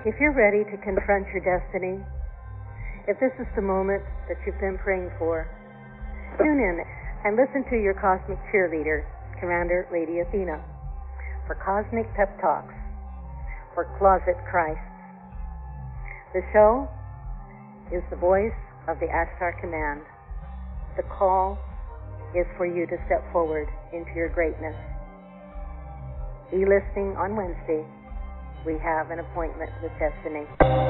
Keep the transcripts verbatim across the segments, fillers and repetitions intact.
If you're ready to confront your destiny, if this is the moment that you've been praying for, tune in and listen to your cosmic cheerleader, Commander Lady Athena, for Cosmic Pep Talks for Closet Christ. The show is the voice of the Ashtar Command. The call is for you to step forward into your greatness. Be listening on Wednesday. We have an appointment with destiny.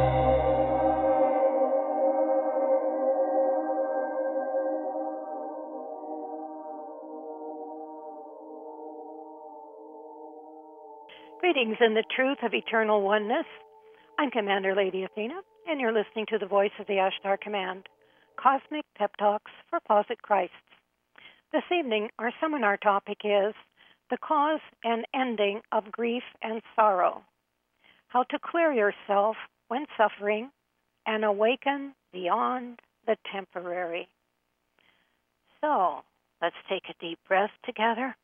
Greetings in the truth of eternal oneness. I'm Commander Lady Athena, and you're listening to the voice of the Ashtar Command, Cosmic Pep Talks for Closet Christs. This evening, our seminar topic is the cause and ending of grief and sorrow, how to clear yourself when suffering and awaken beyond the temporary. So, let's take a deep breath together.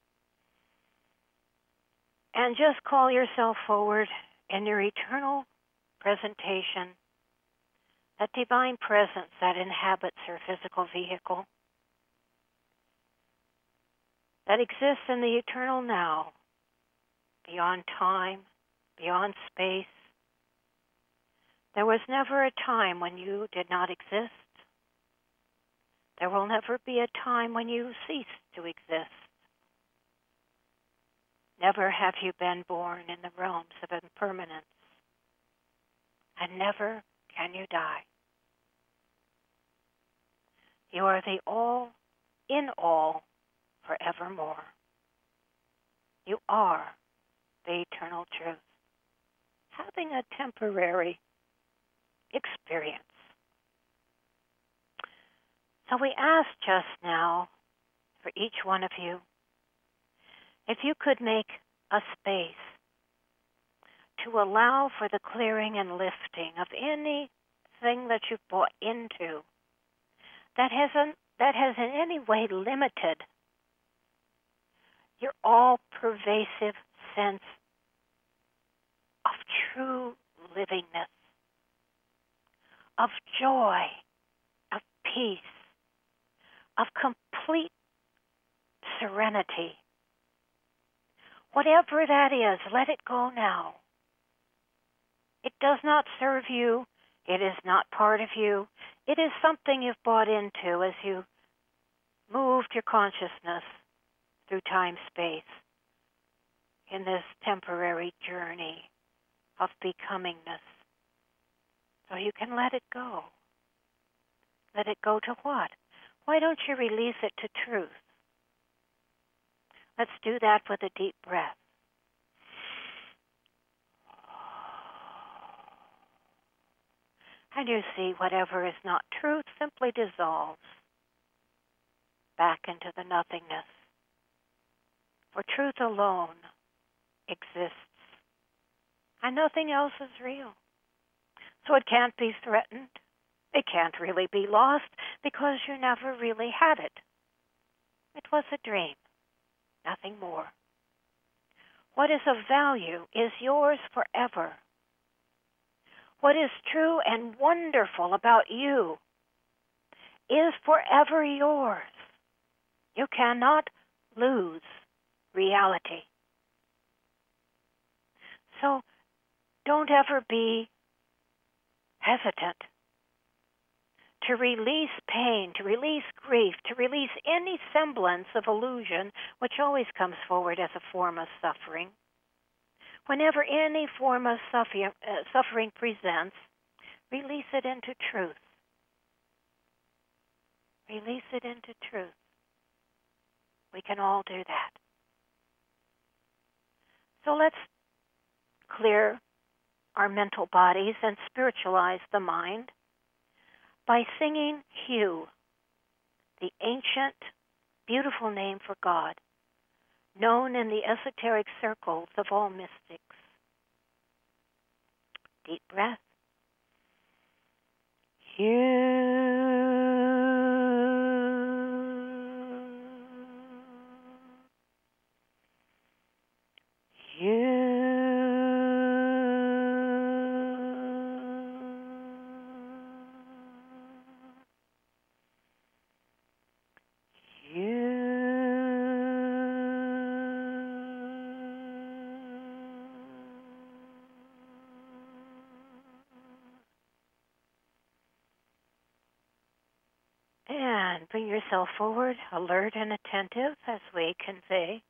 And just call yourself forward in your eternal presentation, that divine presence that inhabits your physical vehicle, that exists in the eternal now, beyond time, beyond space. There was never a time when you did not exist. There will never be a time when you cease to exist. Never have you been born in the realms of impermanence, and never can you die. You are the all in all forevermore. You are the eternal truth, having a temporary experience. So we asked just now for each one of you, if you could make a space to allow for the clearing and lifting of anything that you've bought into that hasn't that has in any way limited your all-pervasive sense of true livingness, of joy, of peace, of complete serenity. Whatever that is, let it go now. It does not serve you. It is not part of you. It is something you've bought into as you moved your consciousness through time-space in this temporary journey of becomingness. So you can let it go. Let it go to what? Why don't you release it to truth? Let's do that with a deep breath. And you see whatever is not truth simply dissolves back into the nothingness. For truth alone exists, and nothing else is real. So it can't be threatened. It can't really be lost because you never really had it. It was a dream. Nothing more. What is of value is yours forever. What is true and wonderful about you is forever yours. You cannot lose reality. So don't ever be hesitant to release pain, to release grief, to release any semblance of illusion, which always comes forward as a form of suffering. Whenever any form of suffering, uh, suffering presents, release it into truth. Release it into truth. We can all do that. So let's clear our mental bodies and spiritualize the mind by singing Hu, the ancient, beautiful name for God, known in the esoteric circles of all mystics. Deep breath. Hu. Hu. yourself forward, alert and attentive as we convey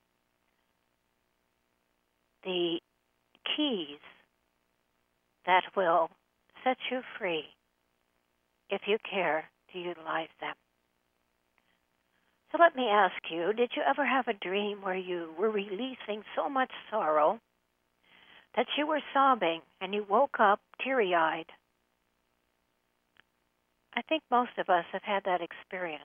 the keys that will set you free if you care to utilize them. So let me ask you, did you ever have a dream where you were releasing so much sorrow that you were sobbing and you woke up teary-eyed? I think most of us have had that experience.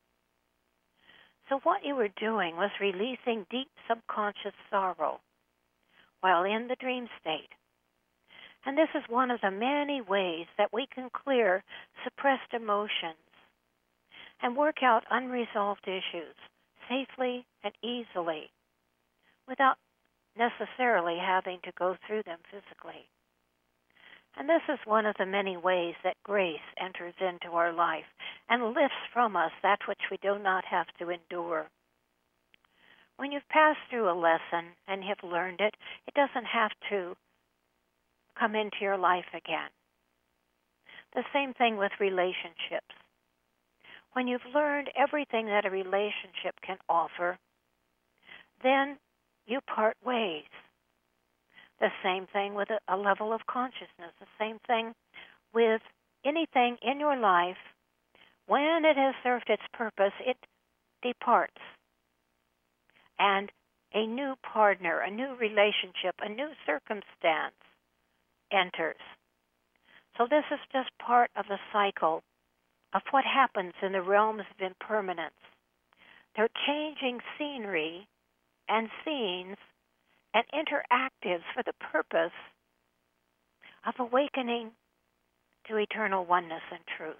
So what you were doing was releasing deep subconscious sorrow while in the dream state. And this is one of the many ways that we can clear suppressed emotions and work out unresolved issues safely and easily without necessarily having to go through them physically. And this is one of the many ways that grace enters into our life and lifts from us that which we do not have to endure. When you've passed through a lesson and have learned it, it doesn't have to come into your life again. The same thing with relationships. When you've learned everything that a relationship can offer, then you part ways. The same thing with a, a level of consciousness. The same thing with anything in your life. When it has served its purpose, it departs. And a new partner, a new relationship, a new circumstance enters. So this is just part of the cycle of what happens in the realms of impermanence. They're changing scenery and scenes and interactives for the purpose of awakening to eternal oneness and truth.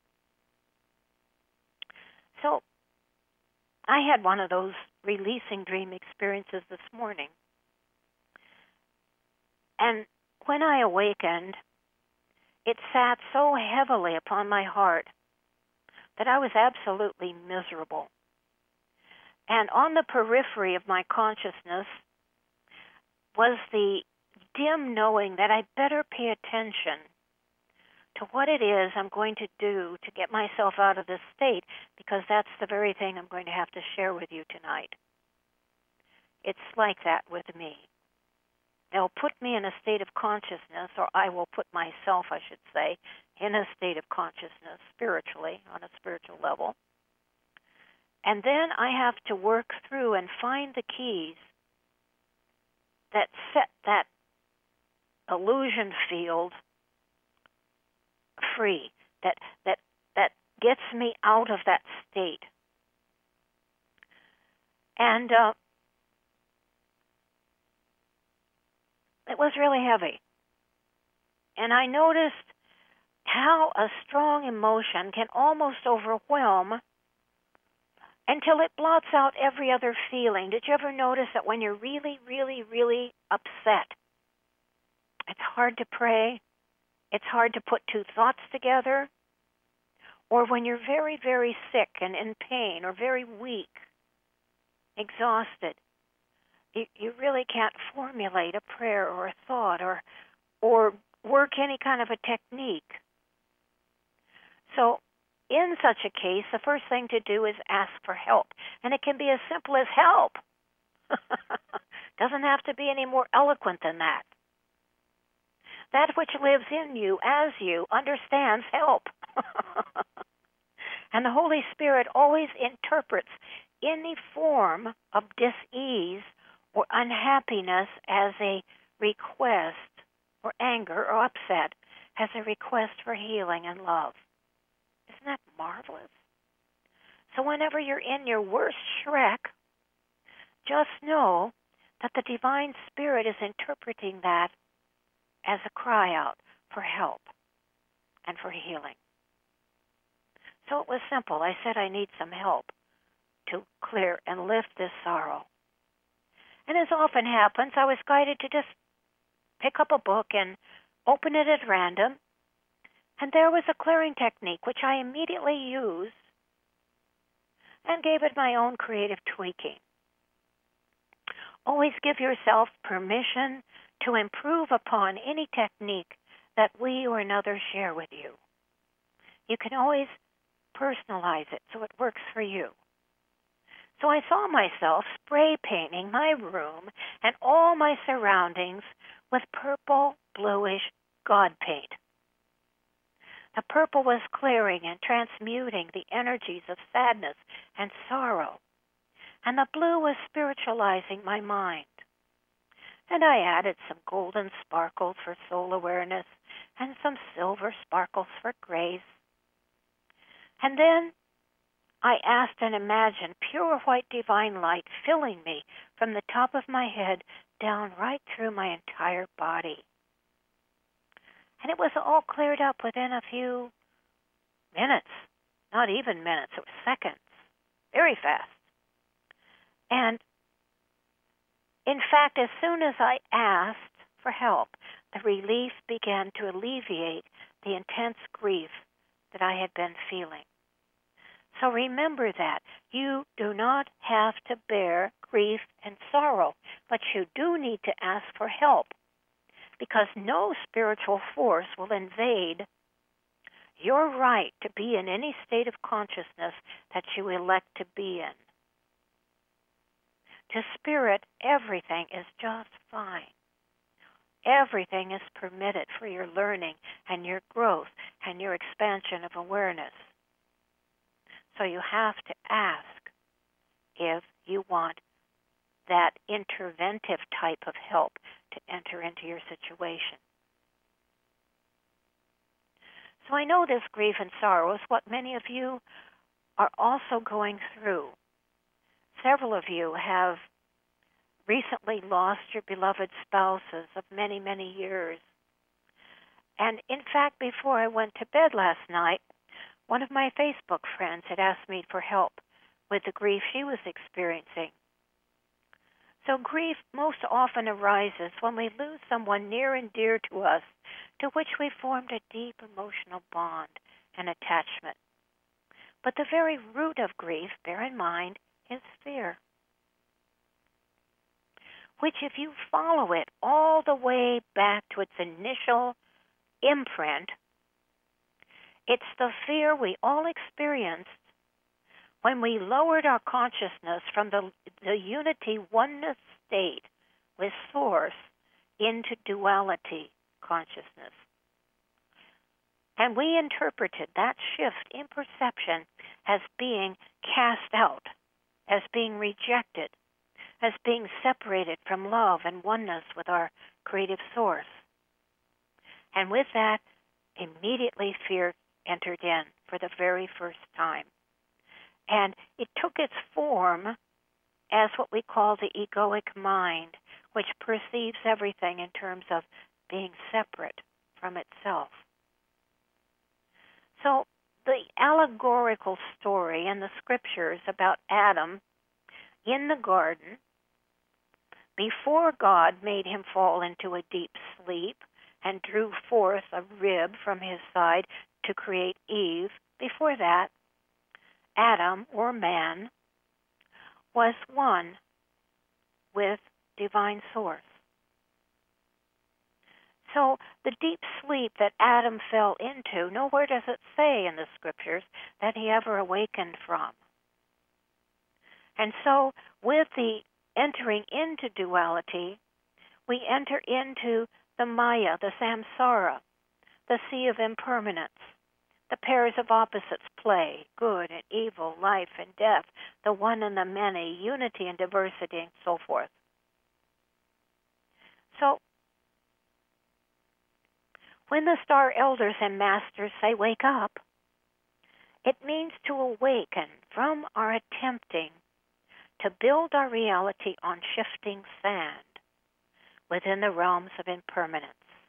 So I had one of those releasing dream experiences this morning. And when I awakened, it sat so heavily upon my heart that I was absolutely miserable. And on the periphery of my consciousness was the dim knowing that I better pay attention to what it is I'm going to do to get myself out of this state, because that's the very thing I'm going to have to share with you tonight. It's like that with me. They'll put me in a state of consciousness, or I will put myself, I should say, in a state of consciousness spiritually, on a spiritual level. And then I have to work through and find the keys that set that illusion field free, that that that gets me out of that state. And uh, it was really heavy. And I noticed how a strong emotion can almost overwhelm until it blots out every other feeling. Did you ever notice that when you're really, really, really upset, it's hard to pray, it's hard to put two thoughts together? Or when you're very, very sick and in pain, or very weak, exhausted, you, you really can't formulate a prayer or a thought or or work any kind of a technique. So in such a case, the first thing to do is ask for help. And it can be as simple as help. Doesn't have to be any more eloquent than that. That which lives in you, as you, understands help. And the Holy Spirit always interprets any form of dis-ease or unhappiness as a request, or anger or upset as a request for healing and love. Isn't that marvelous? So whenever you're in your worst Shrek, just know that the Divine Spirit is interpreting that as a cry out for help and for healing. So it was simple. I said I need some help to clear and lift this sorrow. And as often happens, I was guided to just pick up a book and open it at random. And there was a clearing technique, which I immediately used and gave it my own creative tweaking. Always give yourself permission to improve upon any technique that we or another share with you. You can always personalize it so it works for you. So I saw myself spray painting my room and all my surroundings with purple, bluish God paint. The purple was clearing and transmuting the energies of sadness and sorrow, and the blue was spiritualizing my mind. And I added some golden sparkles for soul awareness and some silver sparkles for grace. And then I asked and imagined pure white divine light filling me from the top of my head down right through my entire body. And it was all cleared up within a few minutes, not even minutes, it was seconds, very fast. And in fact, as soon as I asked for help, the relief began to alleviate the intense grief that I had been feeling. So remember that. You do not have to bear grief and sorrow, but you do need to ask for help, because no spiritual force will invade your right to be in any state of consciousness that you elect to be in. To spirit, everything is just fine. Everything is permitted for your learning and your growth and your expansion of awareness. So you have to ask if you want that interventive type of help to enter into your situation. So I know this grief and sorrow is what many of you are also going through. Several of you have recently lost your beloved spouses of many, many years. And in fact, before I went to bed last night, one of my Facebook friends had asked me for help with the grief she was experiencing. So grief most often arises when we lose someone near and dear to us, to which we formed a deep emotional bond and attachment. But the very root of grief, bear in mind, is fear, which if you follow it all the way back to its initial imprint, it's the fear we all experienced when we lowered our consciousness from the, the unity oneness state with Source into duality consciousness. And we interpreted that shift in perception as being cast out, as being rejected, as being separated from love and oneness with our creative Source. And with that, immediately fear entered in for the very first time. And it took its form as what we call the egoic mind, which perceives everything in terms of being separate from itself. So the allegorical story in the scriptures about Adam in the garden, before God made him fall into a deep sleep and drew forth a rib from his side to create Eve, before that, Adam, or man, was one with divine Source. So the deep sleep that Adam fell into, nowhere does it say in the scriptures that he ever awakened from. And so with the entering into duality, we enter into the Maya, the samsara, the sea of impermanence. The pairs of opposites play, good and evil, life and death, the one and the many, unity and diversity, and so forth. So, when the star elders and masters say, wake up, it means to awaken from our attempting to build our reality on shifting sand within the realms of impermanence.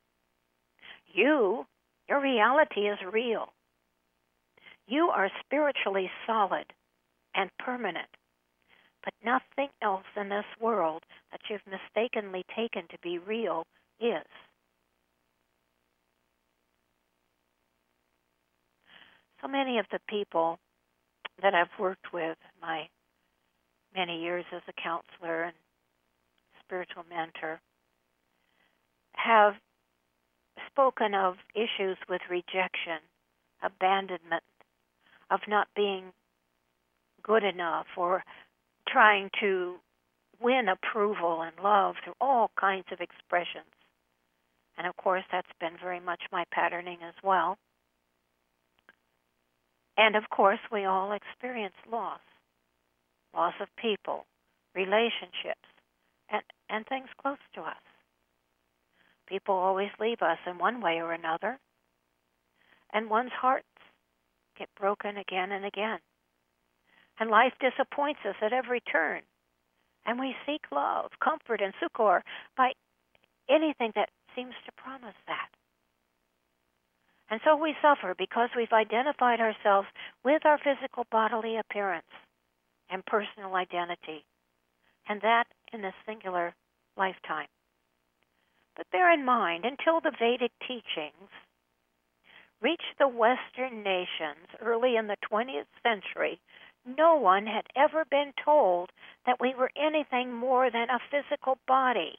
You, your reality is real. You are spiritually solid and permanent, but nothing else in this world that you've mistakenly taken to be real is. So many of the people that I've worked with my many years as a counselor and spiritual mentor have spoken of issues with rejection, abandonment, of not being good enough or trying to win approval and love through all kinds of expressions. And of course, that's been very much my patterning as well. And of course, we all experience loss. Loss of people, relationships, and, and things close to us. People always leave us in one way or another. And one's hearts get broken again and again. And life disappoints us at every turn. And we seek love, comfort, and succor by anything that seems to promise that. And so we suffer because we've identified ourselves with our physical bodily appearance and personal identity, and that in a singular lifetime. But bear in mind, until the Vedic teachings reached the Western nations early in the twentieth century, no one had ever been told that we were anything more than a physical body,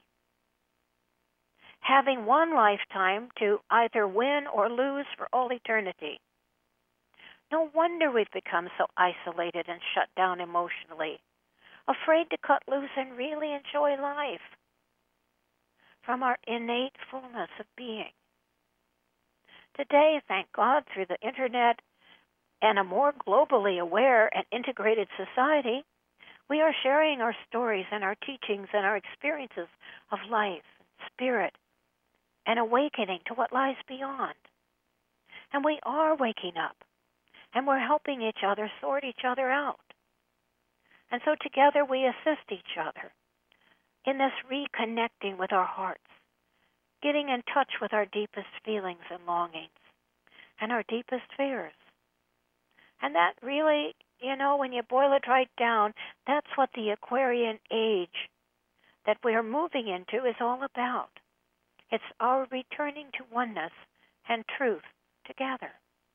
having one lifetime to either win or lose for all eternity. No wonder we've become so isolated and shut down emotionally, afraid to cut loose and really enjoy life from our innate fullness of being. Today, thank God, through the internet and a more globally aware and integrated society, we are sharing our stories and our teachings and our experiences of life, spirit, and awakening to what lies beyond. And we are waking up, and we're helping each other sort each other out. And so together we assist each other in this reconnecting with our hearts, getting in touch with our deepest feelings and longings and our deepest fears. And that really, you know, when you boil it right down, that's what the Aquarian age that we're moving into is all about. It's our returning to oneness and truth together.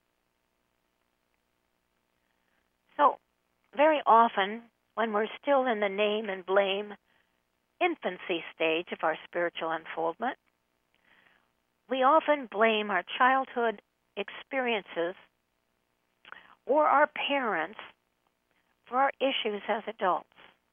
So, very often, when we're still in the name and blame infancy stage of our spiritual unfoldment, we often blame our childhood experiences or our parents for our issues as adults.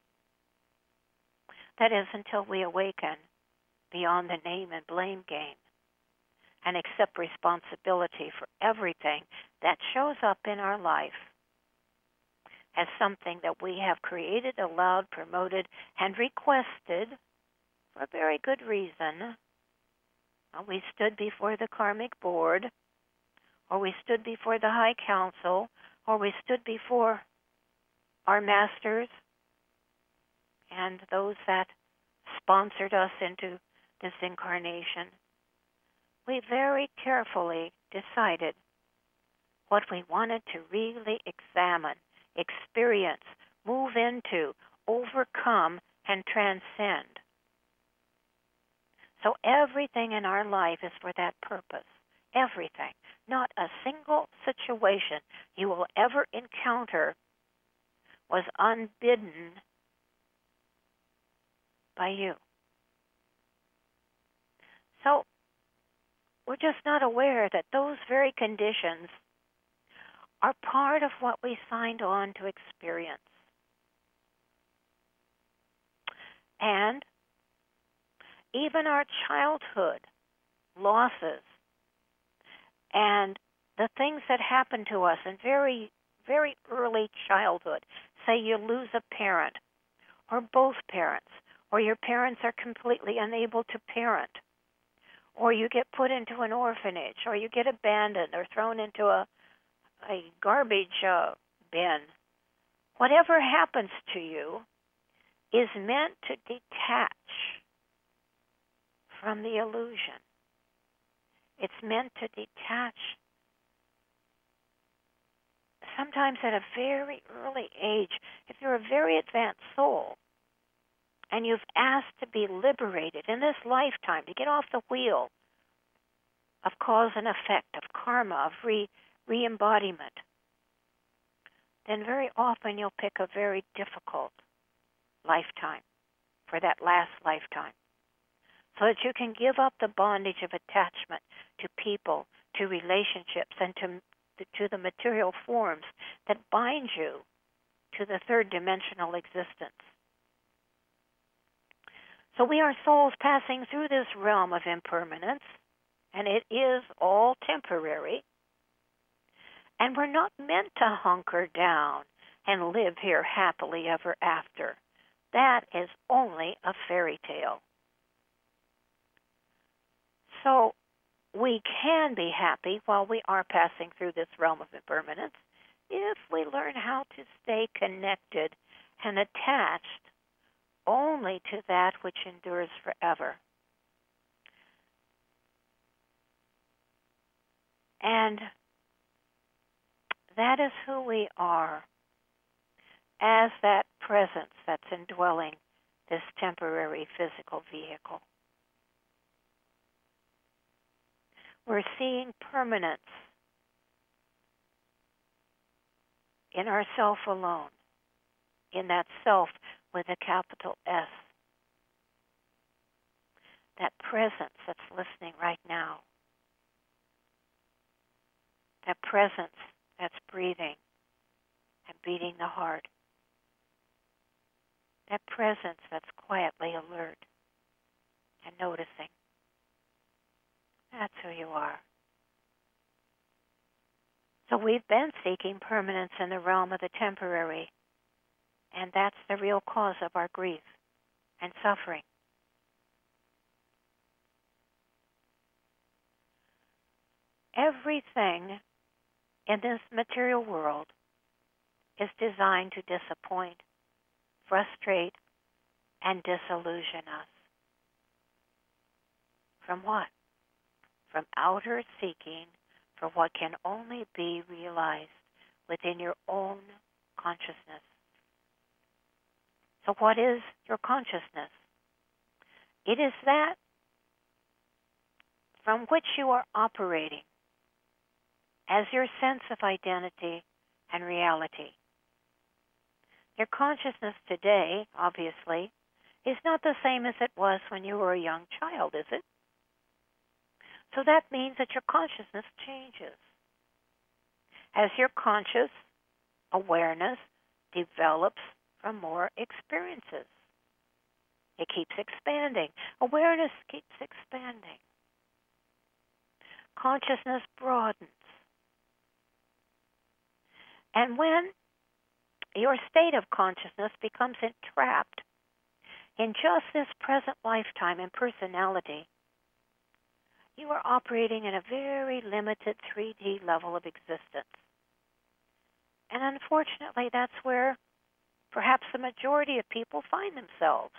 That is, until we awaken beyond the name and blame game and accept responsibility for everything that shows up in our life as something that we have created, allowed, promoted, and requested for a very good reason. We stood before the karmic board, or we stood before the high council, or we stood before our masters and those that sponsored us into this incarnation. We very carefully decided what we wanted to really examine, experience, move into, overcome, and transcend. So everything in our life is for that purpose. Everything. Not a single situation you will ever encounter was unbidden by you. So we're just not aware that those very conditions are part of what we signed on to experience. And even our childhood losses and the things that happen to us in very, very early childhood, say you lose a parent or both parents, or your parents are completely unable to parent, or you get put into an orphanage, or you get abandoned or thrown into a, a garbage uh, bin. Whatever happens to you is meant to detach from the illusion. It's meant to detach sometimes at a very early age. If you're a very advanced soul and you've asked to be liberated in this lifetime, to get off the wheel of cause and effect, of karma, of re, re-embodiment, then very often you'll pick a very difficult lifetime for that last lifetime, so that you can give up the bondage of attachment to people, to relationships, and to to the material forms that bind you to the third dimensional existence. So we are souls passing through this realm of impermanence, and it is all temporary. And we're not meant to hunker down and live here happily ever after. That is only a fairy tale. So we can be happy while we are passing through this realm of impermanence if we learn how to stay connected and attached only to that which endures forever. And that is who we are as that presence that's indwelling this temporary physical vehicle. We're seeing permanence in ourself alone, in that self with a capital S, that presence that's listening right now, that presence that's breathing and beating the heart, that presence that's quietly alert and noticing. That's who you are. So we've been seeking permanence in the realm of the temporary, and that's the real cause of our grief and suffering. Everything in this material world is designed to disappoint, frustrate, and disillusion us. From what? From outer seeking for what can only be realized within your own consciousness. So what is your consciousness? It is that from which you are operating as your sense of identity and reality. Your consciousness today, obviously, is not the same as it was when you were a young child, is it? So that means that your consciousness changes. As your conscious awareness develops from more experiences, it keeps expanding. Awareness keeps expanding. Consciousness broadens. And when your state of consciousness becomes entrapped in just this present lifetime and personality, you are operating in a very limited three D level of existence. And unfortunately, that's where perhaps the majority of people find themselves,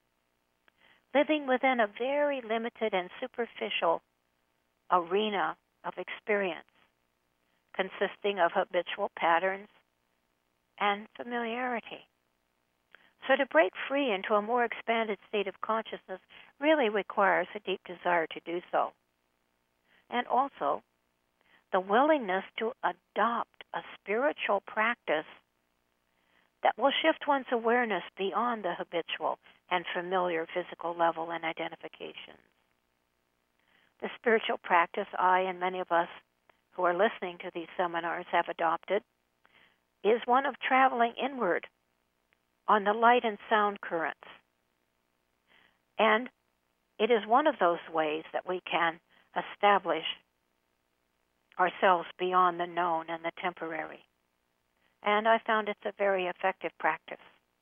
living within a very limited and superficial arena of experience, consisting of habitual patterns and familiarity. So to break free into a more expanded state of consciousness really requires a deep desire to do so. And also the willingness to adopt a spiritual practice that will shift one's awareness beyond the habitual and familiar physical level and identifications. The spiritual practice I and many of us who are listening to these seminars have adopted is one of traveling inward on the light and sound currents. And it is one of those ways that we can establish ourselves beyond the known and the temporary. And I found it's a very effective practice.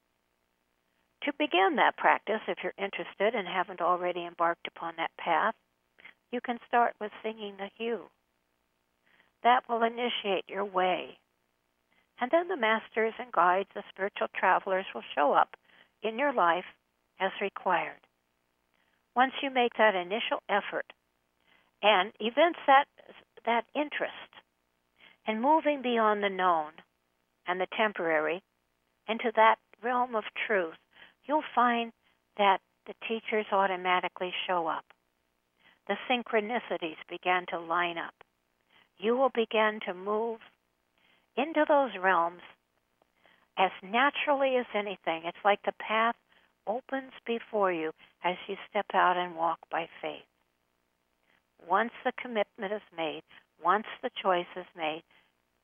To begin that practice, if you're interested and haven't already embarked upon that path, you can start with singing the hue. That will initiate your way. And then the masters and guides, the spiritual travelers, will show up in your life as required. Once you make that initial effort and evince that, that interest in moving beyond the known and the temporary into that realm of truth, you'll find that the teachers automatically show up. The synchronicities begin to line up. You will begin to move into those realms as naturally as anything. It's like the path opens before you as you step out and walk by faith. Once the commitment is made, once the choice is made,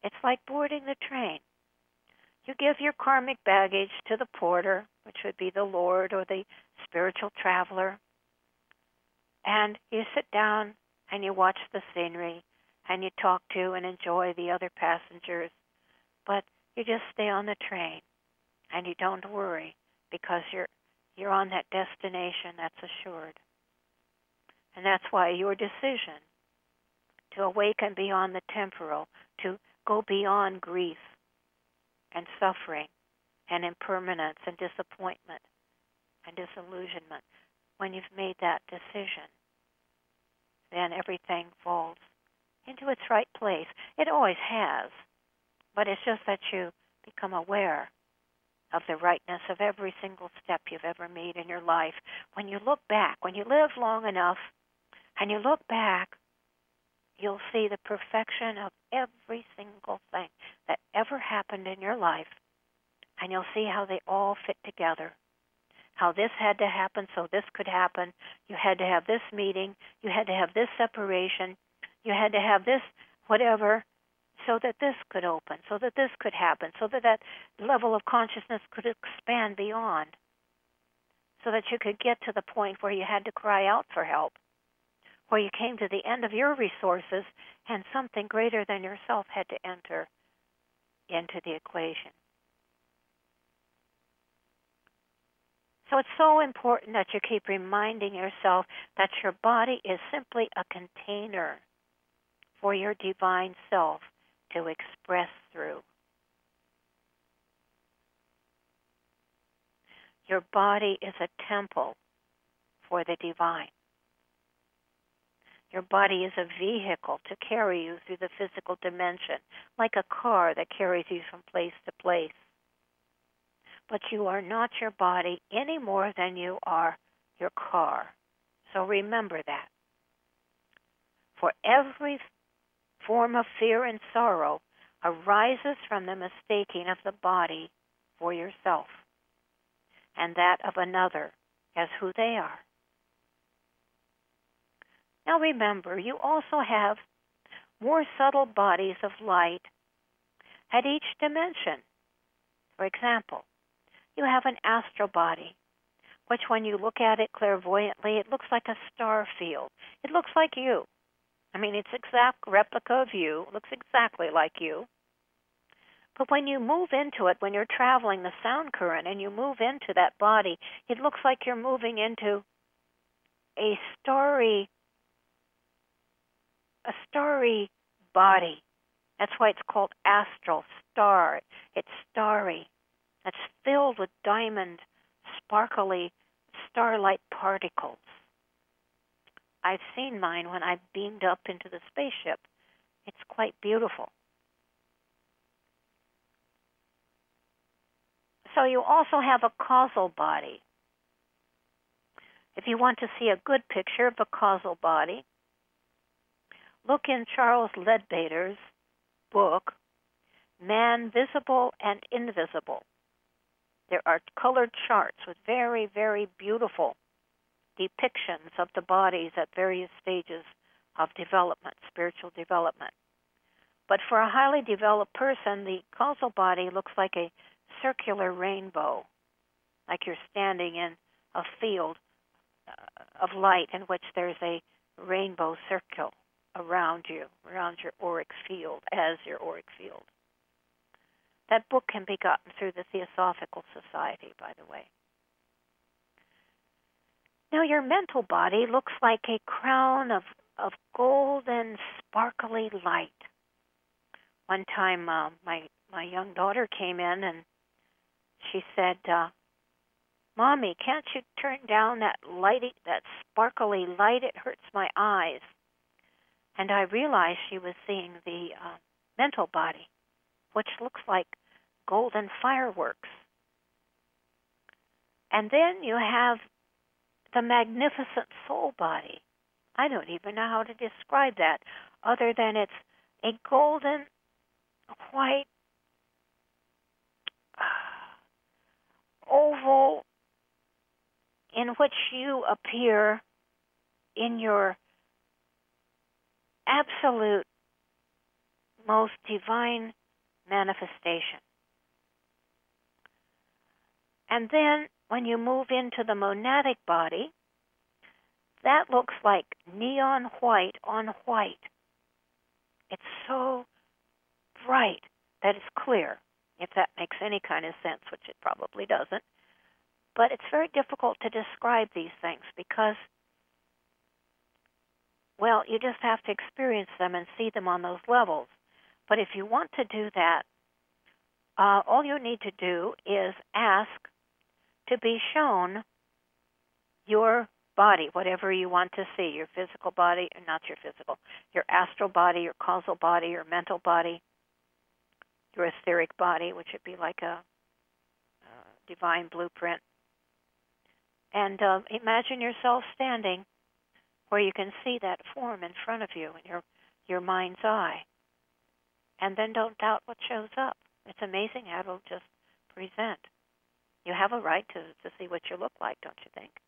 It's like boarding the train. You give your karmic baggage to the porter, which would be the Lord or the spiritual traveler, and you sit down and you watch the scenery and you talk to and enjoy the other passengers, but you just stay on the train and you don't worry because you're you're on that destination that's assured. And that's why your decision to awaken beyond the temporal, to go beyond grief and suffering and impermanence and disappointment and disillusionment, when you've made that decision, then everything falls into its right place. It always has, but it's just that you become aware of the rightness of every single step you've ever made in your life. When you look back, when you live long enough and you look back, you'll see the perfection of every single thing that ever happened in your life, and you'll see how they all fit together. How this had to happen so this could happen. You had to have this meeting. You had to have this separation. You had to have this whatever so that this could open, so that this could happen, so that that level of consciousness could expand beyond, so that you could get to the point where you had to cry out for help, where you came to the end of your resources and something greater than yourself had to enter into the equation. So it's so important that you keep reminding yourself that your body is simply a container for your divine self to express through. Your body is a temple for the divine. Your body is a vehicle to carry you through the physical dimension, like a car that carries you from place to place. But you are not your body any more than you are your car. So remember that. For every form of fear and sorrow arises from the mistaking of the body for yourself, and that of another as who they are. Now remember, you also have more subtle bodies of light at each dimension. For example, you have an astral body, which when you look at it clairvoyantly, it looks like a star field. It looks like you. I mean, it's exact replica of you. It looks exactly like you. But when you move into it, when you're traveling the sound current and you move into that body, it looks like you're moving into a starry, a starry body. That's why it's called astral, star. It's starry. It's filled with diamond, sparkly, starlight particles. I've seen mine when I beamed up into the spaceship. It's quite beautiful. So you also have a causal body. If you want to see a good picture of a causal body, look in Charles Leadbeater's book, Man Visible and Invisible. There are colored charts with very, very beautiful depictions of the bodies at various stages of development, spiritual development. But for a highly developed person, the causal body looks like a circular rainbow, like you're standing in a field of light in which there's a rainbow circle around you, around your auric field, as your auric field. That book can be gotten through the Theosophical Society, by the way. Now, your mental body looks like a crown of, of golden, sparkly light. One time, uh, my, my young daughter came in and she said, uh, Mommy, can't you turn down that lighty, that sparkly light? It hurts my eyes. And I realized she was seeing the uh, mental body, which looks like golden fireworks. And then you have the magnificent soul body. I don't even know how to describe that, other than it's a golden, white, oval in which you appear in your absolute most divine manifestation. And then when you move into the monadic body, that looks like neon white on white. It's so bright that it's clear, if that makes any kind of sense, which it probably doesn't. But it's very difficult to describe these things because, well, you just have to experience them and see them on those levels. But if you want to do that, uh, all you need to do is ask to be shown your body, whatever you want to see, your physical body, or not your physical, your astral body, your causal body, your mental body, your etheric body, which would be like a, a divine blueprint. And uh, imagine yourself standing where you can see that form in front of you in your, your mind's eye. And then don't doubt what shows up. It's amazing how it'll just present. You have a right to, to see what you look like, don't you think?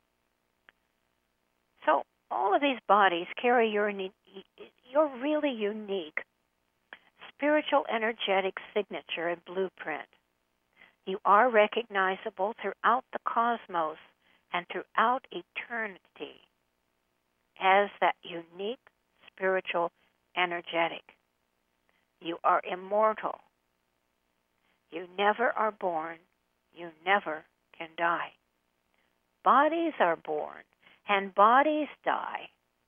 So all of these bodies carry your, your really unique spiritual energetic signature and blueprint. You are recognizable throughout the cosmos and throughout eternity as that unique spiritual energetic. You are immortal. You never are born. You never can die. Bodies are born and bodies die.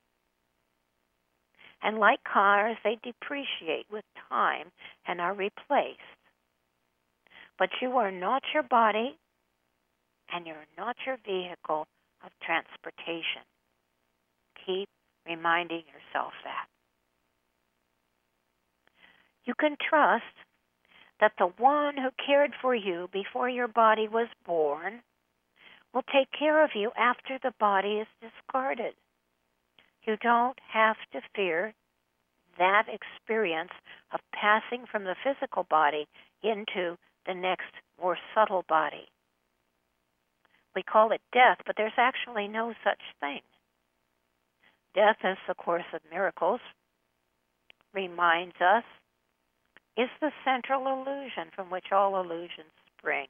And like cars, they depreciate with time and are replaced. But you are not your body, and you're not your vehicle of transportation. Keep reminding yourself that. You can trust that the one who cared for you before your body was born will take care of you after the body is discarded. You don't have to fear that experience of passing from the physical body into the next, more subtle body. We call it death, but there's actually no such thing. Death, as the Course of Miracles reminds us, is the central illusion from which all illusions spring.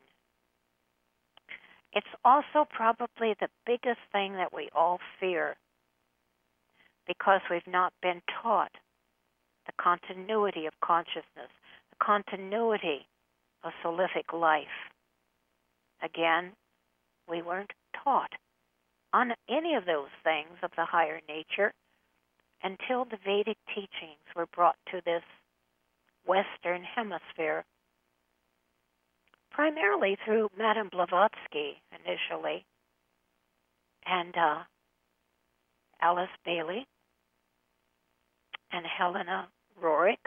It's also probably the biggest thing that we all fear because we've not been taught the continuity of consciousness, the continuity of soulific life. Again, we weren't taught on any of those things of the higher nature until the Vedic teachings were brought to this Western Hemisphere, primarily through Madame Blavatsky initially, and uh, Alice Bailey, and Helena Roerich,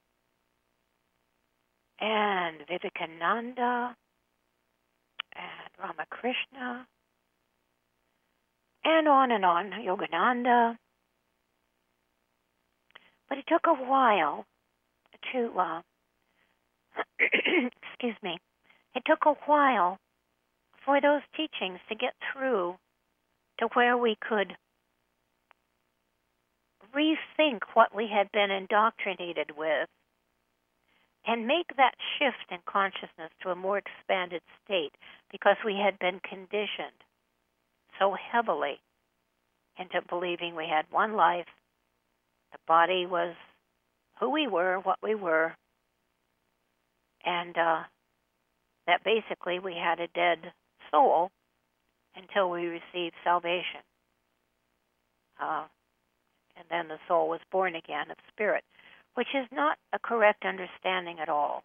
and Vivekananda, and Ramakrishna, and on and on, Yogananda. But it took a while to, uh, excuse me, it took a while for those teachings to get through to where we could rethink what we had been indoctrinated with and make that shift in consciousness to a more expanded state because we had been conditioned so heavily into believing we had one life, the body was who we were, what we were, and uh, that basically we had a dead soul until we received salvation. Uh, and then the soul was born again of spirit, which is not a correct understanding at all.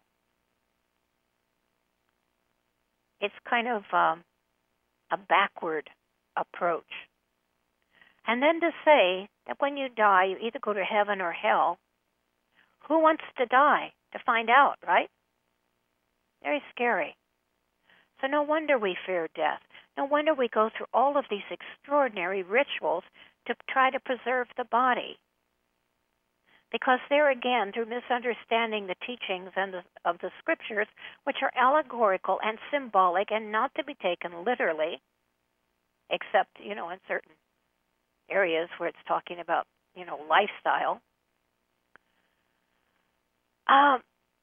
It's kind of um, a backward approach. And then to say that when you die, you either go to heaven or hell, who wants to die to find out, right? Very scary. So no wonder we fear death. No wonder we go through all of these extraordinary rituals to try to preserve the body. Because there again, through misunderstanding the teachings and the, of the scriptures, which are allegorical and symbolic and not to be taken literally, except, you know, in certain areas where it's talking about, you know, lifestyle, um,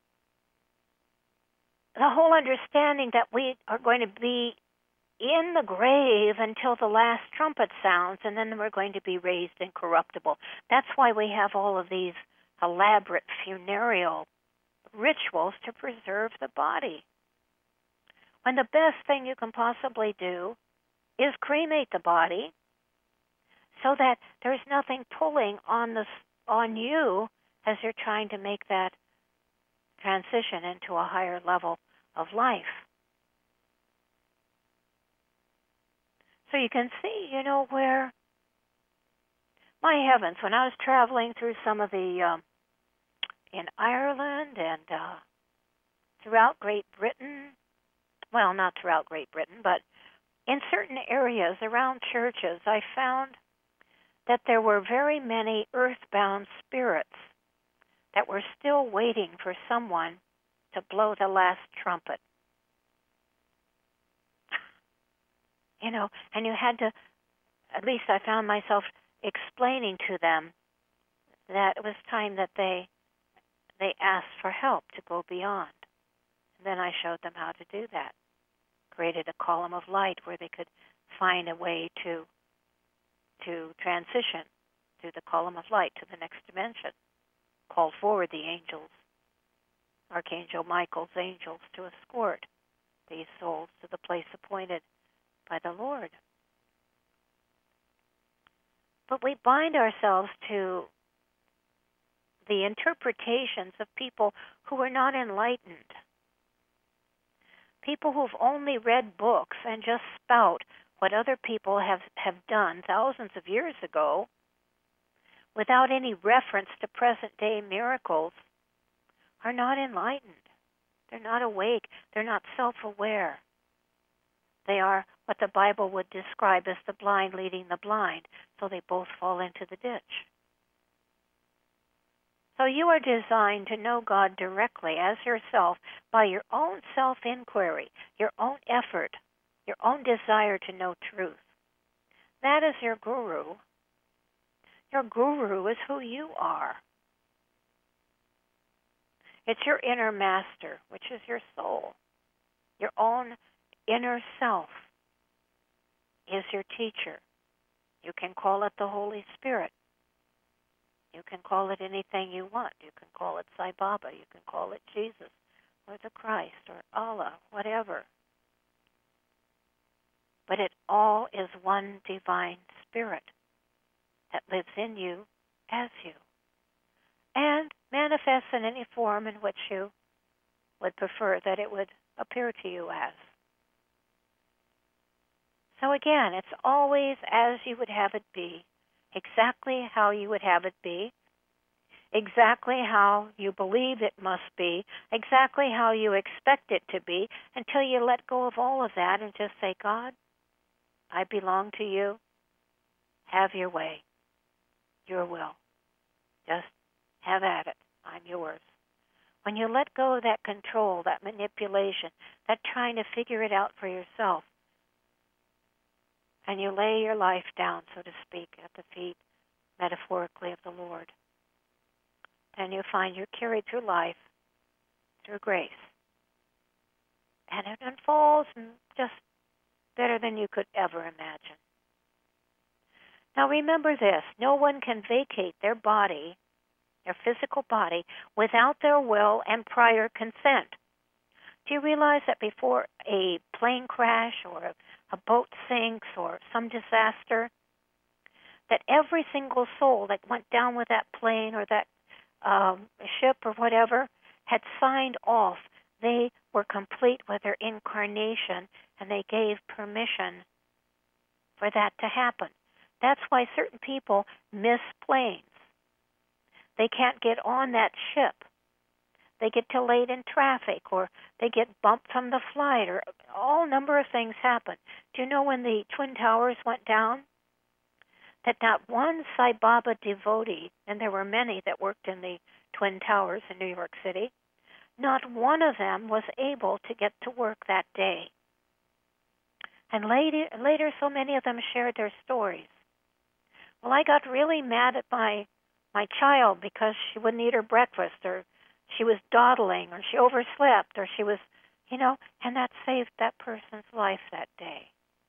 the whole understanding that we are going to be in the grave until the last trumpet sounds, and then we're going to be raised incorruptible. That's why we have all of these elaborate funereal rituals to preserve the body. When the best thing you can possibly do is cremate the body so that there's nothing pulling on the on you as you're trying to make that transition into a higher level of life. So you can see, you know, where, my heavens, when I was traveling through some of the, um, in Ireland and uh, throughout Great Britain, well, not throughout Great Britain, but in certain areas around churches, I found that there were very many earthbound spirits that were still waiting for someone to blow the last trumpet. You know, and you had to, at least I found myself explaining to them that it was time that they they asked for help to go beyond. And then I showed them how to do that. Created a column of light where they could find a way to to transition through the column of light to the next dimension. Called forward the angels, Archangel Michael's angels, to escort these souls to the place appointed by the Lord. But we bind ourselves to the interpretations of people who are not enlightened. People who've only read books and just spout what other people have, have done thousands of years ago without any reference to present-day miracles are not enlightened. They're not awake. They're not self-aware. They are what the Bible would describe as the blind leading the blind, so they both fall into the ditch. So you are designed to know God directly as yourself by your own self-inquiry, your own effort, your own desire to know truth. That is your guru. Your guru is who you are. It's your inner master, which is your soul. Your own inner self is your teacher. You can call it the Holy Spirit. You can call it anything you want. You can call it Sai Baba. You can call it Jesus or the Christ or Allah, whatever. But it all is one divine spirit that lives in you as you and manifests in any form in which you would prefer that it would appear to you as. So again, it's always as you would have it be, exactly how you would have it be, exactly how you believe it must be, exactly how you expect it to be, until you let go of all of that and just say, God, I belong to you. Have your way, your will. Just have at it. I'm yours. When you let go of that control, that manipulation, that trying to figure it out for yourself, and you lay your life down, so to speak, at the feet, metaphorically, of the Lord, then you find you're carried through life through grace. And it unfolds just better than you could ever imagine. Now remember this, no one can vacate their body, their physical body, without their will and prior consent. Do you realize that before a plane crash or a, a boat sinks or some disaster, that every single soul that went down with that plane or that um, ship or whatever had signed off? They were complete with their incarnation, and they gave permission for that to happen. That's why certain people miss planes. They can't get on that ship. They get delayed in traffic, or they get bumped from the flight, or all number of things happen. Do you know when the Twin Towers went down? That not one Sai Baba devotee, and there were many that worked in the Twin Towers in New York City, not one of them was able to get to work that day. And later, later so many of them shared their stories. Well, I got really mad at my my child because she wouldn't eat her breakfast, or she was dawdling, or she overslept, or she was, you know, and that saved that person's life that day.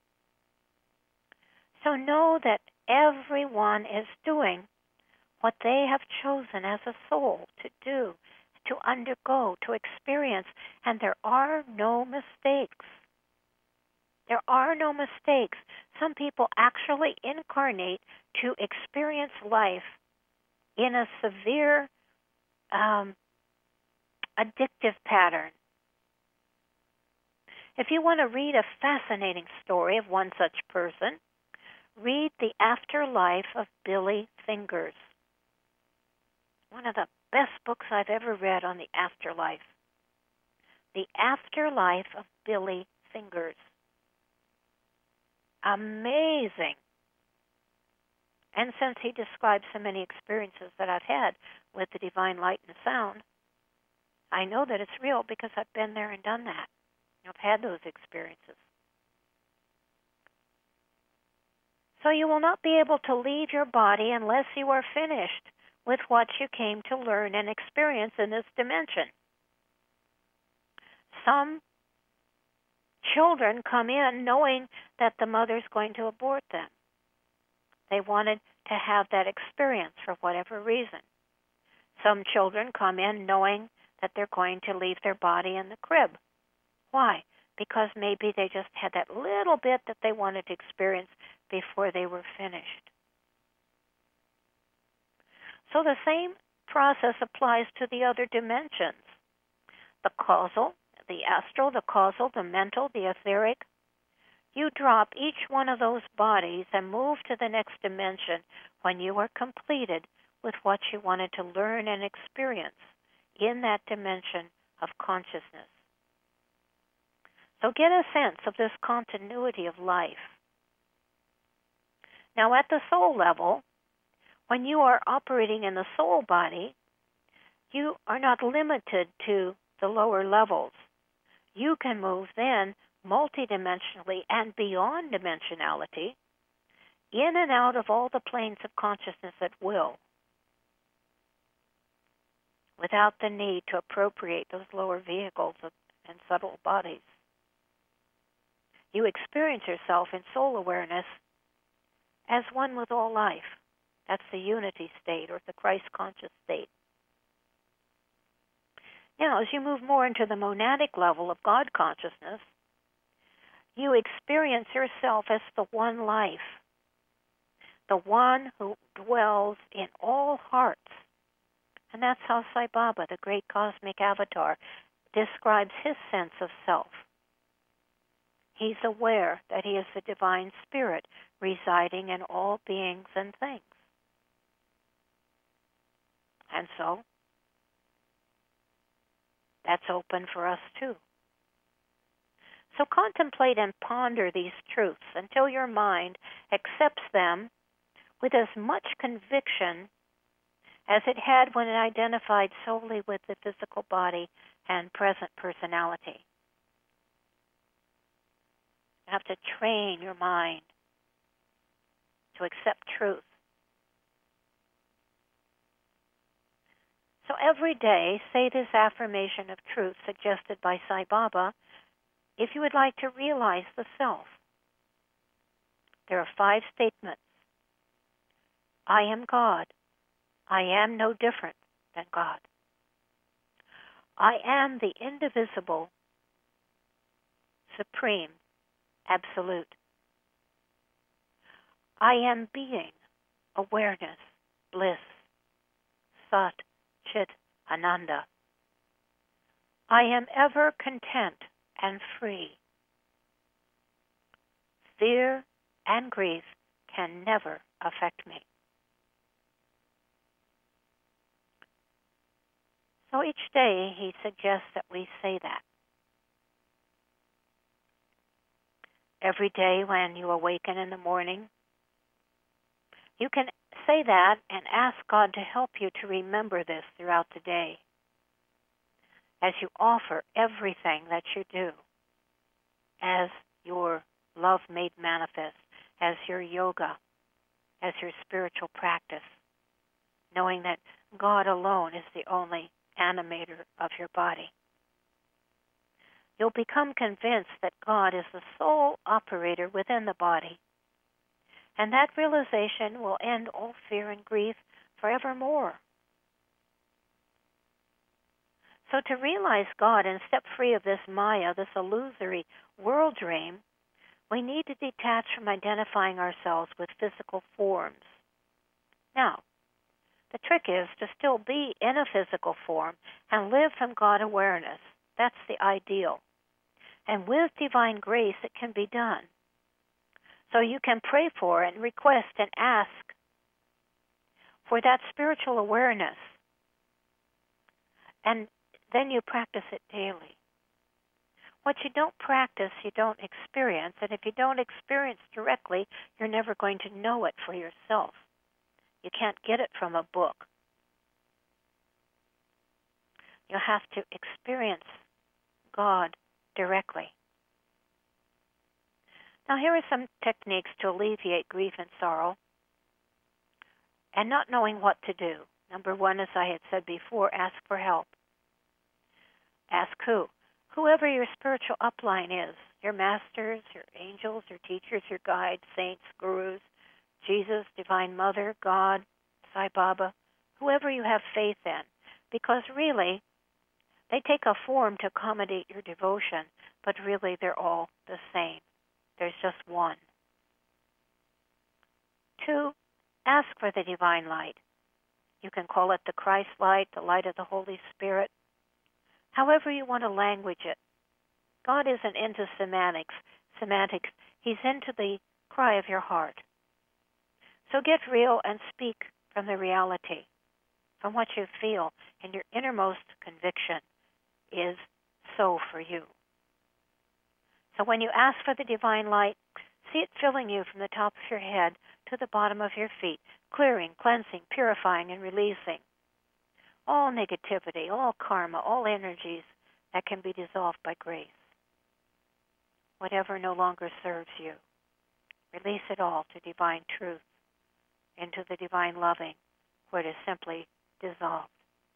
So know that everyone is doing what they have chosen as a soul to do, to undergo, to experience, and there are no mistakes. There are no mistakes. Some people actually incarnate to experience life in a severe um, addictive pattern. If you want to read a fascinating story of one such person, read The Afterlife of Billy Fingers. One of the best books I've ever read on the afterlife. The Afterlife of Billy Fingers. Amazing. And since he describes so many experiences that I've had with the divine light and sound, I know that it's real because I've been there and done that. I've had those experiences. So you will not be able to leave your body unless you are finished with what you came to learn and experience in this dimension. Some children come in knowing that the mother's going to abort them. They wanted to have that experience for whatever reason. Some children come in knowing that they're going to leave their body in the crib. Why? Because maybe they just had that little bit that they wanted to experience before they were finished. So the same process applies to the other dimensions. The causal, the astral, the causal, the mental, the etheric. You drop each one of those bodies and move to the next dimension when you are completed with what you wanted to learn and experience in that dimension of consciousness. So get a sense of this continuity of life. Now at the soul level, when you are operating in the soul body, you are not limited to the lower levels. You can move then multidimensionally and beyond dimensionality, in and out of all the planes of consciousness at will, without the need to appropriate those lower vehicles and subtle bodies. You experience yourself in soul awareness as one with all life. That's the unity state, or the Christ conscious state. Now, as you move more into the monadic level of God consciousness, you experience yourself as the one life, the one who dwells in all hearts. And that's how Sai Baba, the great cosmic avatar, describes his sense of self. He's aware that he is the divine spirit residing in all beings and things. And so, that's open for us too. So contemplate and ponder these truths until your mind accepts them with as much conviction as it had when it identified solely with the physical body and present personality. You have to train your mind to accept truth. So every day, say this affirmation of truth suggested by Sai Baba if you would like to realize the self. There are five statements. I am God. I am no different than God. I am the indivisible, supreme, absolute. I am being, awareness, bliss, Sat, Chit, Ananda. I am ever content and free. Fear and grief can never affect me. So each day he suggests that we say that. Every day when you awaken in the morning, you can say that and ask God to help you to remember this throughout the day as you offer everything that you do as your love made manifest, as your yoga, as your spiritual practice, knowing that God alone is the only animator of your body. You'll become convinced that God is the sole operator within the body. And that realization will end all fear and grief forevermore. So to realize God and step free of this Maya, this illusory world dream, we need to detach from identifying ourselves with physical forms. Now, the trick is to still be in a physical form and live from God awareness. That's the ideal. And with divine grace, it can be done. So you can pray for and request and ask for that spiritual awareness. And then you practice it daily. What you don't practice, you don't experience. And if you don't experience directly, you're never going to know it for yourself. You can't get it from a book. You have to experience God directly. Now, here are some techniques to alleviate grief and sorrow and not knowing what to do. Number one, as I had said before, ask for help. Ask who? Whoever your spiritual upline is, your masters, your angels, your teachers, your guides, saints, gurus, Jesus, Divine Mother, God, Sai Baba, whoever you have faith in. Because really, they take a form to accommodate your devotion, but really they're all the same. There's just one. Two, ask for the divine light. You can call it the Christ light, the light of the Holy Spirit, however you want to language it. God isn't into semantics. Semantics. He's into the cry of your heart. So get real and speak from the reality, from what you feel, and your innermost conviction is so for you. So when you ask for the divine light, see it filling you from the top of your head to the bottom of your feet, clearing, cleansing, purifying, and releasing all negativity, all karma, all energies that can be dissolved by grace. Whatever no longer serves you, release it all to divine truth, into the divine loving, where it is simply dissolved.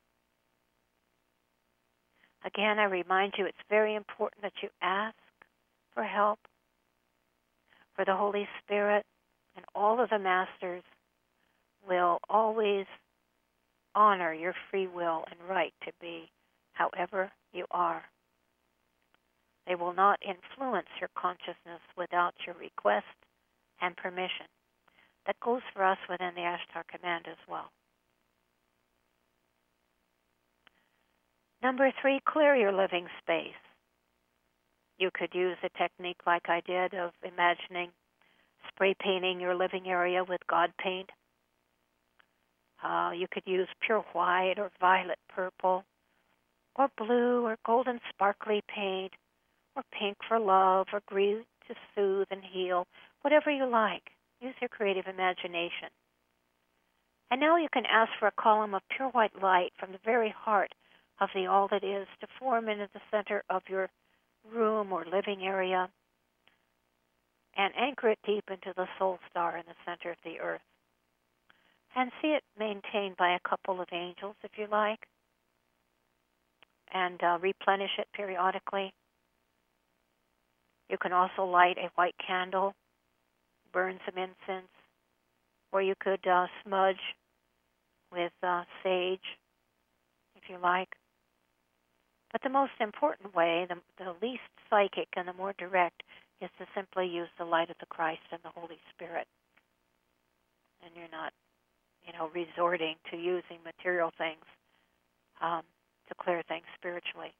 Again, I remind you, it's very important that you ask for help, for the Holy Spirit and all of the masters will always honor your free will and right to be however you are. They will not influence your consciousness without your request and permission. That goes for us within the Ashtar Command as well. Number three, clear your living space. You could use a technique like I did of imagining spray painting your living area with God paint. Uh, you could use pure white or violet purple or blue or golden sparkly paint or pink for love or green to soothe and heal, whatever you like. Use your creative imagination. And now you can ask for a column of pure white light from the very heart of the all that is to form into the center of your room or living area and anchor it deep into the soul star in the center of the earth. And see it maintained by a couple of angels, if you like, and uh, replenish it periodically. You can also light a white candle, burn some incense, or you could uh, smudge with uh, sage, if you like. But the most important way, the, the least psychic and the more direct, is to simply use the light of the Christ and the Holy Spirit. And you're not, you know, resorting to using material things um, to clear things spiritually.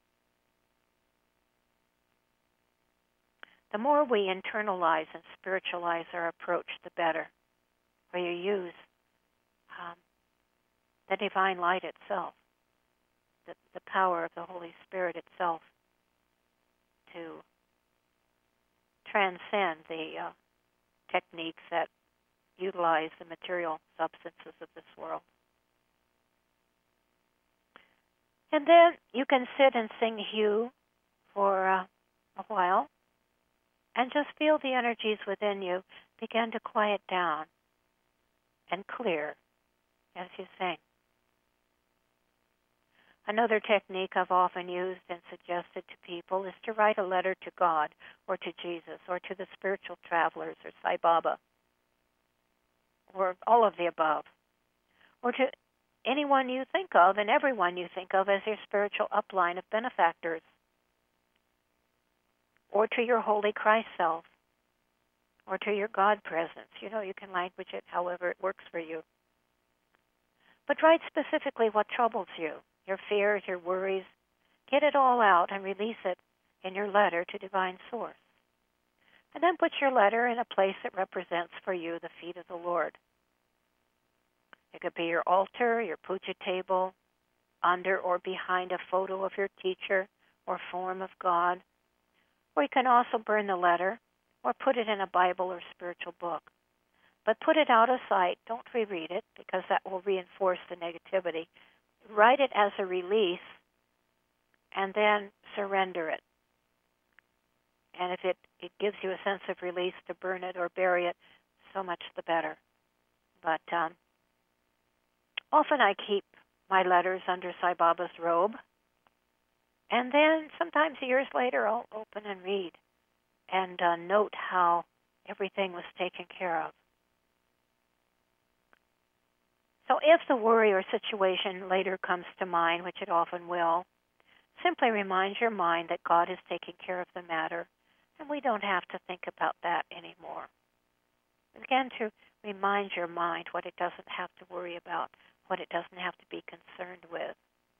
The more we internalize and spiritualize our approach, the better. Where you use um, the divine light itself, the, the power of the Holy Spirit itself to transcend the uh, techniques that utilize the material substances of this world. And then you can sit and sing Hugh for uh, a while and just feel the energies within you begin to quiet down and clear as you sing. Another technique I've often used and suggested to people is to write a letter to God or to Jesus or to the spiritual travelers or Sai Baba or all of the above, or to anyone you think of and everyone you think of as your spiritual upline of benefactors, or to your holy Christ self, or to your God presence. You know, you can language it however it works for you. But write specifically what troubles you, your fears, your worries. Get it all out and release it in your letter to Divine Source. And then put your letter in a place that represents for you the feet of the Lord. It could be your altar, your puja table, under or behind a photo of your teacher or form of God. Or you can also burn the letter or put it in a Bible or spiritual book. But put it out of sight. Don't reread it because that will reinforce the negativity. Write it as a release and then surrender it. And if it, it gives you a sense of release to burn it or bury it, so much the better. But um, often I keep my letters under Sai Baba's robe. And then sometimes years later I'll open and read and uh, note how everything was taken care of. So if the worry or situation later comes to mind, which it often will, simply remind your mind that God is taking care of the matter, and we don't have to think about that anymore. Again, to remind your mind what it doesn't have to worry about, what it doesn't have to be concerned with.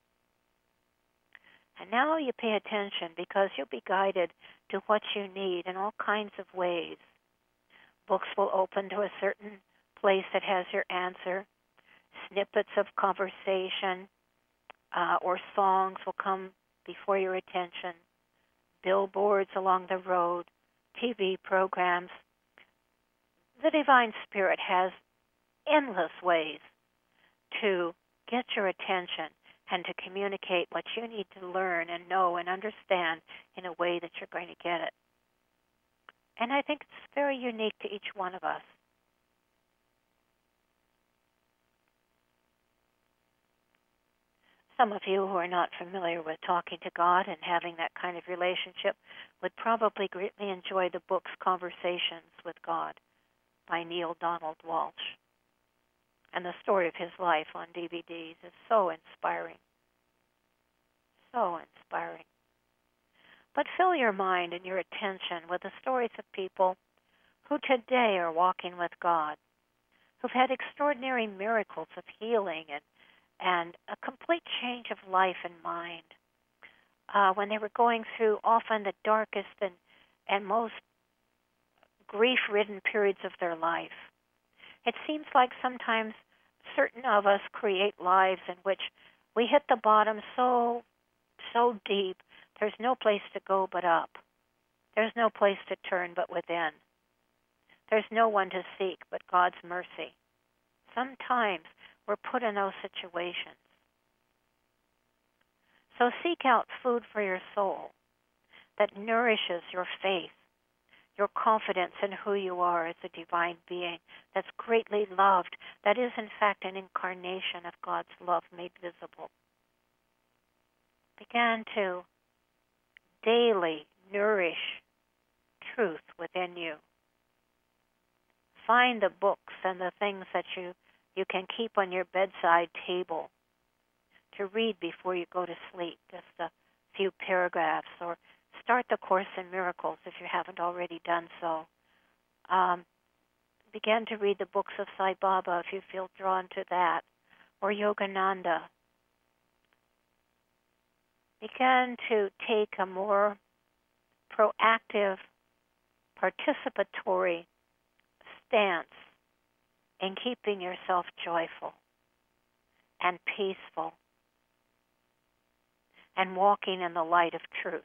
And now you pay attention because you'll be guided to what you need in all kinds of ways. Books will open to a certain place that has your answer. Snippets of conversation uh, or songs will come before your attention. Billboards along the road, T V programs. The Divine Spirit has endless ways to get your attention and to communicate what you need to learn and know and understand in a way that you're going to get it. And I think it's very unique to each one of us. Some of you who are not familiar with talking to God and having that kind of relationship would probably greatly enjoy the book's Conversations with God by Neale Donald Walsch. And the story of his life on D V Ds is so inspiring. So inspiring. But fill your mind and your attention with the stories of people who today are walking with God, who've had extraordinary miracles of healing and and a complete change of life and mind uh, when they were going through often the darkest and, and most grief-ridden periods of their life. It seems like sometimes certain of us create lives in which we hit the bottom so, so deep, there's no place to go but up. There's no place to turn but within. There's no one to seek but God's mercy. Sometimes we're put in those situations. So seek out food for your soul that nourishes your faith, your confidence in who you are as a divine being that's greatly loved, that is in fact an incarnation of God's love made visible. Begin to daily nourish truth within you. Find the books and the things that you you can keep on your bedside table to read before you go to sleep, just a few paragraphs, or start the Course in Miracles if you haven't already done so. Um, begin to read the books of Sai Baba if you feel drawn to that, or Yogananda. Begin to take a more proactive, participatory stance in keeping yourself joyful and peaceful and walking in the light of truth.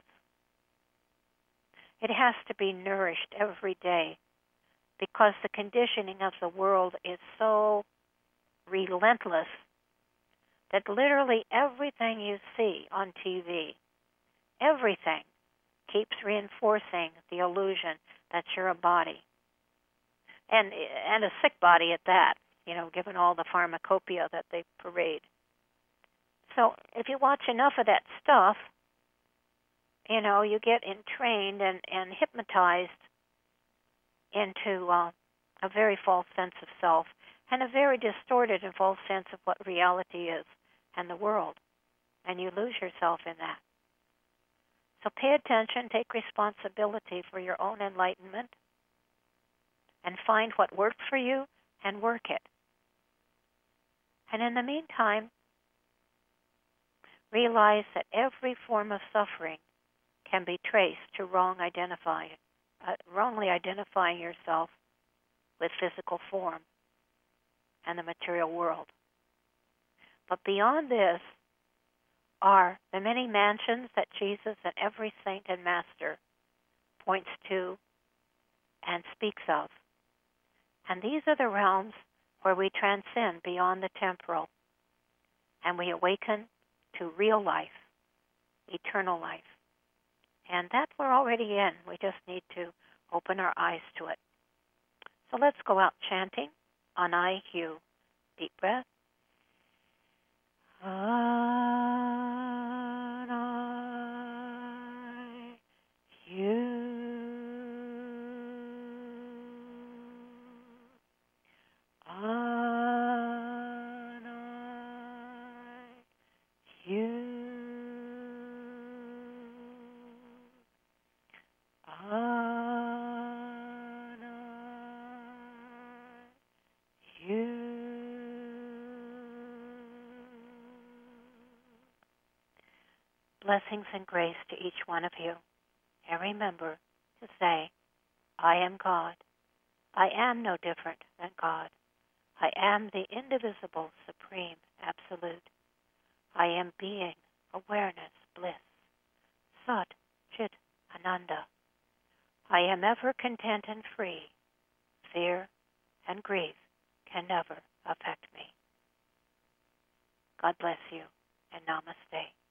It has to be nourished every day because the conditioning of the world is so relentless that literally everything you see on T V, everything keeps reinforcing the illusion that you're a body. And and a sick body at that, you know, given all the pharmacopoeia that they parade. So if you watch enough of that stuff, you know, you get entrained and, and hypnotized into uh, a very false sense of self and a very distorted and false sense of what reality is and the world. And you lose yourself in that. So pay attention, take responsibility for your own enlightenment, and find what works for you and work it. And in the meantime, realize that every form of suffering can be traced to wrong identifying, uh, wrongly identifying yourself with physical form and the material world. But beyond this are the many mansions that Jesus and every saint and master points to and speaks of. And these are the realms where we transcend beyond the temporal and we awaken to real life, eternal life. And that we're already in. We just need to open our eyes to it. So let's go out chanting on I Q. Deep breath. On I Q. On I Q. On I Q. Blessings and grace to each one of you. And remember to say, I am God. I am no different than God. I am the indivisible, supreme, absolute. I am being, awareness, bliss, Sat, Chit, Ananda. I am ever content and free. Fear and grief can never affect me. God bless you, and namaste.